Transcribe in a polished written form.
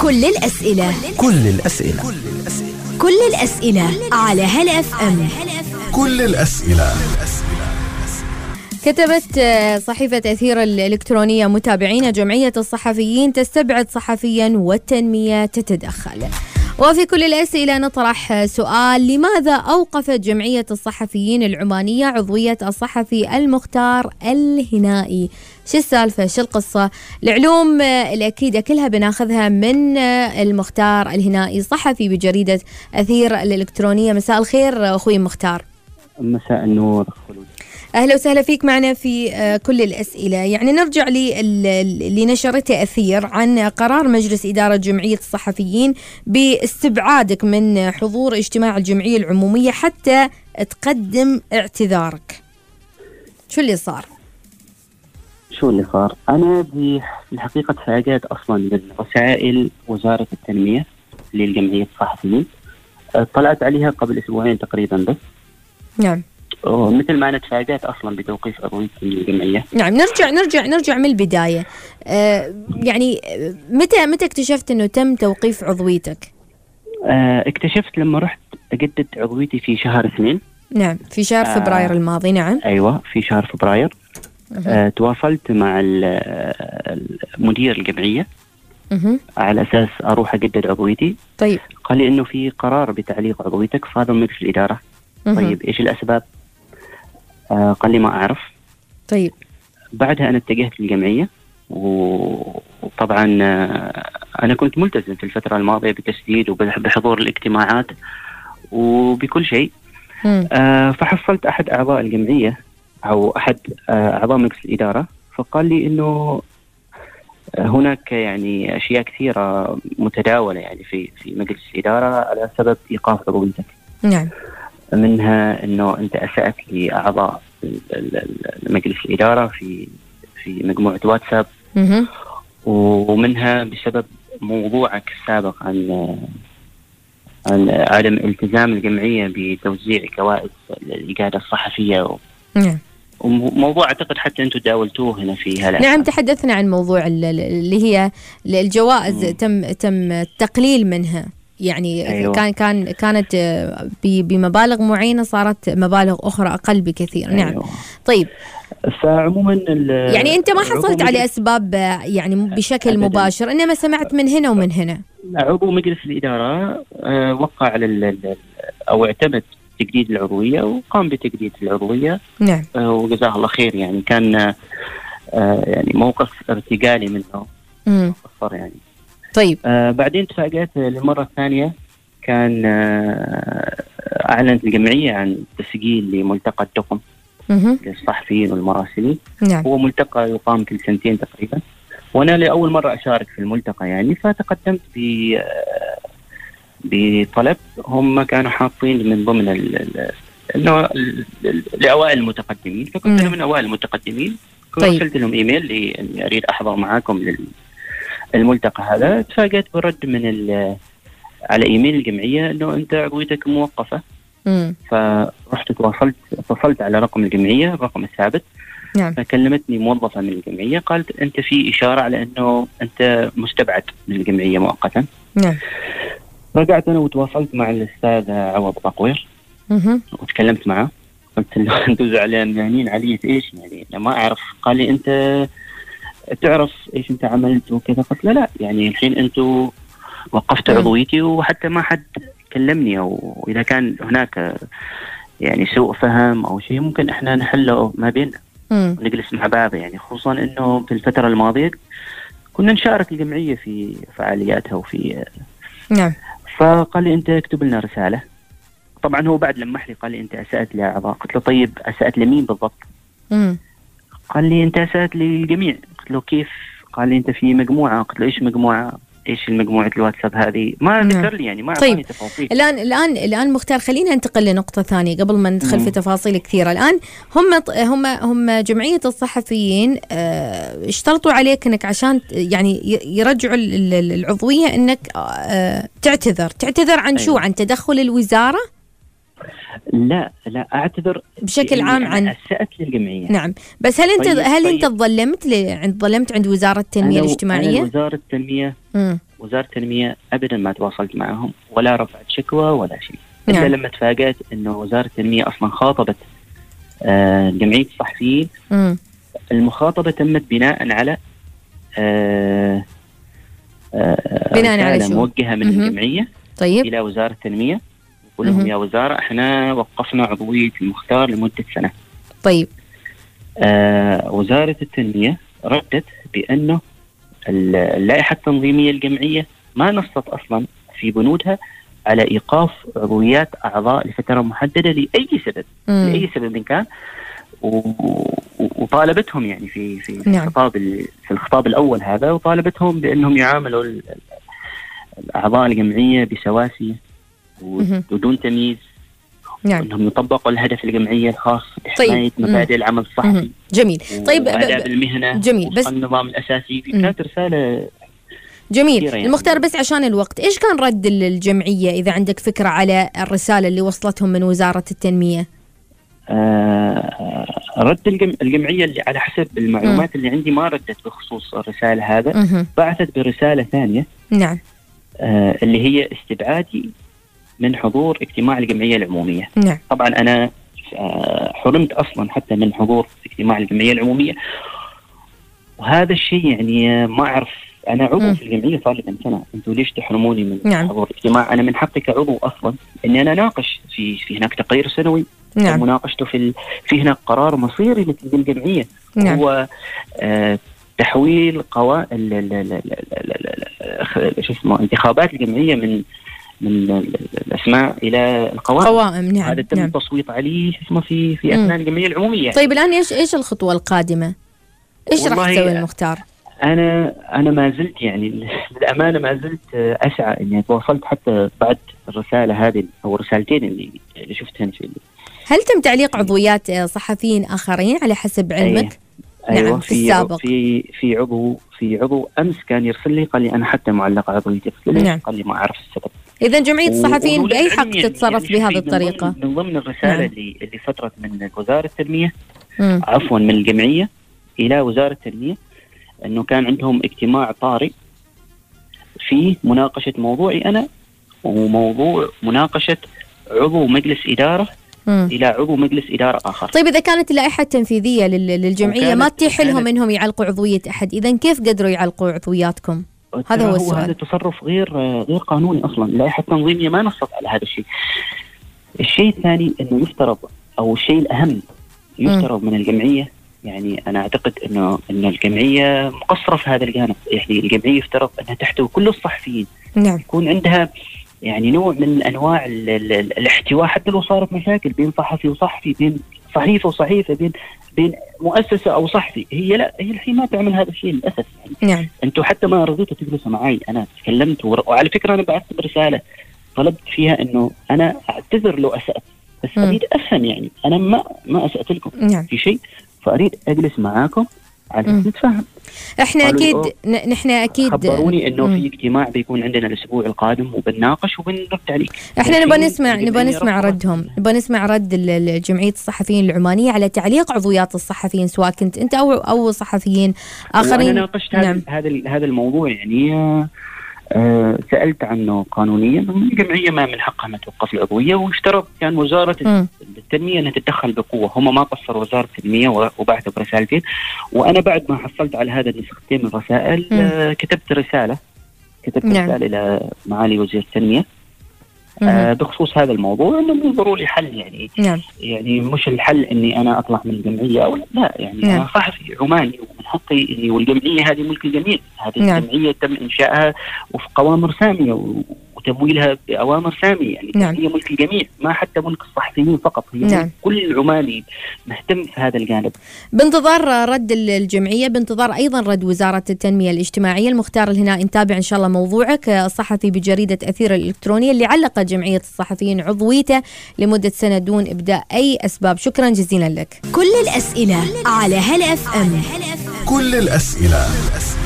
كل الأسئلة على هلا اف ام. كل الأسئلة. كتبت صحيفة أثير الإلكترونية: متابعين جمعية الصحفيين تستبعد صحفيا والتنمية تتدخل. وفي كل الأسئلة نطرح سؤال: لماذا أوقفت جمعية الصحفيين العمانية عضوية الصحفي المختار الهنائي؟ شو السالفة؟ شو القصة؟ العلوم الأكيدة كلها بناخذها من المختار الهنائي، صحفي بجريدة أثير الإلكترونية. مساء الخير أخوي مختار. مساء النور خلود. أهلا وسهلا فيك معنا في كل الأسئلة. يعني نرجع اللي نشرته أثير عن قرار مجلس إدارة جمعية الصحفيين باستبعادك من حضور اجتماع الجمعية العمومية حتى تقدم اعتذارك. شو اللي صار؟ أنا بالحقيقة تفاجأت أصلا من رسائل وزارة التنمية للجمعية الصحفيين، طلعت عليها قبل أسبوعين تقريبا بس. نعم. مثل ما أنا تفاجأت أصلا بتوقيف عضوية الجمعية. نعم. نرجع من البداية. يعني متى اكتشفت أنه تم توقيف عضويتك؟ اكتشفت لما رحت أجدد عضويتي في شهر 2. نعم، في شهر فبراير الماضي. نعم، أيوة، في شهر فبراير. تواصلت مع مدير الجمعية على أساس أروح أجدد عضويتي. طيب. قال لي إنه في قرار بتعليق عضويتك فهذا مجلس الإدارة. طيب إيش الأسباب؟ قال لي ما أعرف. طيب. بعدها أنا اتجهت للجمعية، وطبعا أنا كنت ملتزم في الفترة الماضية بتسديد وبحضور الاجتماعات وبكل شيء. فحصلت أحد أعضاء الجمعية أو أحد أعضاء مجلس الإدارة، فقال لي إنه هناك يعني أشياء كثيرة متداولة يعني في مجلس الإدارة على سبب إيقاف عضويتك. نعم. منها إنه أنت أسأت لأعضاء مجلس الإدارة في مجموعة واتساب، ومنها بسبب موضوعك السابق عن عدم التزام الجمعية بتوزيع كوائد الإجادة الصحفية. نعم. وموضوع أعتقد حتى أنتم تداولتوه هنا في هلا. نعم، تحدثنا عن موضوع اللي هي الجوائز. تم التقليل منها، يعني أيوة. كانت بمبالغ معينة، صارت مبالغ أخرى أقل بكثير. نعم. أيوة. طيب، فعموما يعني أنت ما حصلت على أسباب يعني بشكل أبداً مباشر، إنما سمعت من هنا ومن هنا. عضو مجلس الإدارة وقع على أو اعتمد تجديد العضوية وقام بتجديد العضوية. نعم. وجزاه الله خير، يعني كان يعني موقف ارتجالي منه. قصر يعني. طيب. بعدين تفاجأت للمرة الثانية، كان أعلنت الجمعية عن تسجيل لملتقى الدقم للصحفيين والمراسلين. نعم. هو ملتقى يقام كل سنتين تقريبا، وأنا لأول مرة أشارك في الملتقى يعني، فتقدمت بطلب. هم كانوا حاطين من ضمن إنه لأوائل المتقدمين، فكنت أنا من أوائل المتقدمين. طيب. أرسلت لهم إيميل لأني أريد أحضر معاكم الملتقى هذا. تفاجأت برد على إيميل الجمعية إنه أنت عضويتك موقفة. فرحت اتصلت على رقم الجمعية، الرقم الثابت. نعم. فكلمتني موظفة من الجمعية، قالت أنت في إشارة على إنه أنت مستبعد من الجمعية مؤقتا. نعم. رجعت أنا وتواصلت مع الأستاذ عوض باقوير وتكلمت معه، قلت له أنتوا زعلانين علي في إيش يعني؟ أنا ما أعرف. قال لي أنت تعرف إيش أنت عملت وكذا. قلت له لا، يعني الحين أنتوا وقفت عضويتي وحتى ما حد كلمني، أو إذا كان هناك يعني سوء فهم أو شيء ممكن إحنا نحله ما بيننا ونجلس مع بعض، يعني خصوصا إنه في الفترة الماضية كنا نشارك الجمعية في فعالياتها وفي. نعم. فقال لي أنت اكتب لنا رسالة. طبعا هو بعد لمح لي قال لي أنت أسأت لأعضاء. قلت له طيب أسأت لمين بالضبط؟ قال لي أنت أسأت للجميع. قلت له كيف؟ قال لي أنت في مجموعة. قلت له إيش مجموعة؟ إيش المجموعة الواتساب هذه؟ ما ذكر لي يعني، ما أعطاني طيب. تفاصيل. الآن مختار، خلينا ننتقل لنقطة ثانية قبل ما ندخل في تفاصيل كثيرة. الآن هم جمعية الصحفيين اشترطوا عليك انك عشان يعني يرجعوا العضوية انك تعتذر عن شو؟ عن تدخل الوزارة؟ لا اعتذر بشكل عام عن أسأت للجمعية. نعم، بس هل انت ظلمت عند وزارة التنمية الاجتماعية؟ وزارة التنمية وزارة التنمية أبدا ما تواصلت معهم ولا رفعت شكوى ولا شيء. إلا نعم. لما تفاجأت إنه وزارة التنمية أصلا خاطبت جمعية الصحفيين. المخاطبة تمت بناء على بناء على شو؟ موجهة من الجمعية طيب. إلى وزارة التنمية، يقول لهم يا وزارة احنا وقفنا عضوية المختار لمدة سنة. طيب. وزارة التنمية ردت بأنه اللائحة التنظيمية الجمعية ما نصت أصلا في بنودها على إيقاف عضويات أعضاء لفترة محددة لأي سبب لأي سبب كان، وطالبتهم يعني في نعم. الخطاب الأول هذا، وطالبتهم بأنهم يعاملوا الأعضاء الجمعية بسواسية ودون تمييز. نعم. أنهم يطبقوا الهدف الجمعية الخاص بحماية مبادئ العمل الصحفي. جميل. طيب وآداب المهنة. جميل. بس النظام الأساسي كانت رسالة جميل يعني. المختار، بس عشان الوقت، إيش كان رد الجمعية إذا عندك فكرة على الرسالة اللي وصلتهم من وزارة التنمية؟ رد الجمعية اللي على حسب المعلومات اللي عندي ما ردت بخصوص الرسالة هذا. بعثت برسالة ثانية. نعم. اللي هي استبعادي من حضور اجتماع الجمعية العمومية. نعم. طبعا أنا حرمت أصلا حتى من حضور اجتماع الجمعية العمومية، وهذا الشيء يعني ما أعرف. أنا عضو في الجمعية صار لي كم سنة، أنتوا ليش تحرموني من حضور اجتماع؟ أنا من حقي كعضو أصلا إني أنا ناقش في هناك تقرير سنوي. نعم. مناقشته في هناك قرار مصيري للجمعية. نعم. هو تحويل انتخابات الجمعية من الأسماء إلى القوائم. نعم. هذا تم التصويت عليه في أثناء الجمعية العمومية. طيب الآن إيش الخطوة القادمة؟ إيش راح تسوي المختار؟ أنا ما زلت يعني للأمانة ما زلت أسعى إني تواصلت حتى بعد الرسالة هذه أو الرسالتين اللي شفتهن في. هل تم تعليق عضويات صحفيين آخرين على حسب علمك؟ أيوة. نعم. في السابق في عضو أمس كان يرسل لي قال لي أنا حتى معلق عضويتي. نعم. قال لي ما أعرف السبب. إذا جمعية الصحفيين بأي حق تتصرف بهذه الطريقة؟ من ضمن الرسالة اللي فترت من وزارة التنمية عفوا من الجمعية إلى وزارة التنمية أنه كان عندهم اجتماع طارئ في مناقشة موضوعي أنا وموضوع مناقشة عضو مجلس إدارة إلى عضو مجلس إدارة آخر. طيب إذا كانت اللائحة التنفيذية للجمعية ما تتيح لهم إنهم يعلقوا عضوية أحد، إذا كيف قدروا يعلقوا عضوياتكم؟ هذا هو السؤال. هذا تصرف غير قانوني أصلا. اللائحة التنظيمية ما نصت على هذا الشيء. الشيء الثاني إنه يفترض، أو الشيء الأهم يفترض من الجمعية، يعني أنا أعتقد إنه الجمعية مقصرة في هذا الجانب. يعني الجمعية يفترض أنها تحتوي كل الصحفيين. نعم. يكون عندها يعني نوع من أنواع الاحتواء، حتى لو صارت مشاكل بين صحفي وصحفي، بين صحيفة وصحيفة، بين مؤسسة أو صحفي. هي الحين ما تعمل هذا الشيء للأسف. يعني نعم. أنتوا حتى ما رضيتوا تجلسوا معي. أنا تكلمت وعلى فكرة أنا بعثت برسالة طلبت فيها إنه أنا أعتذر لو أسأت، بس أريد أفهم. يعني أنا ما أسأت لكم في شيء، فأريد أجلس معاكم على نتفهم. احنا اكيد خبروني انه في اجتماع بيكون عندنا الاسبوع القادم وبنناقش وبنرد عليك. احنا نبغى نسمع ردهم، نبغى نسمع رد جمعية الصحفيين العمانية على تعليق عضويات الصحفيين، سواء كنت انت او صحفيين اخرين. انا ناقشت هذا الموضوع، يعني سألت عنه قانونيا. الجمعية ما من حقها ما توقف العضوية، واشترط كان وزارة التنمية أنها تتدخل بقوة. هم ما قصروا وزارة التنمية وبعثوا برسالتين. وأنا بعد ما حصلت على هذا النسختين من الرسائل كتبت رسالة إلى معالي وزير التنمية بخصوص هذا الموضوع، انهم ينظروا لي حل. يعني يعني مش الحل اني انا اطلع من الجمعيه او لا. يعني انا صحفي عماني ومن حقي اني، والجمعيه هذه ملك الجميع. هذه الجمعيه تم انشائها وفي قوامر ساميه وتمويلها بأوامر سامية. يعني هي ملك الجميع، ما حتى ملك الصحفيين فقط. هي كل العماني مهتم في هذا الجانب. بانتظار رد الجمعية، بانتظار أيضا رد وزارة التنمية الاجتماعية. المختار الهنا نتابع إن شاء الله موضوعك. الصحفي بجريدة أثير الإلكترونية اللي علقت جمعية الصحفيين عضويته لمدة سنة دون إبداء أي أسباب. شكرا جزيلا لك. كل الأسئلة على هلا FM. كل الأسئلة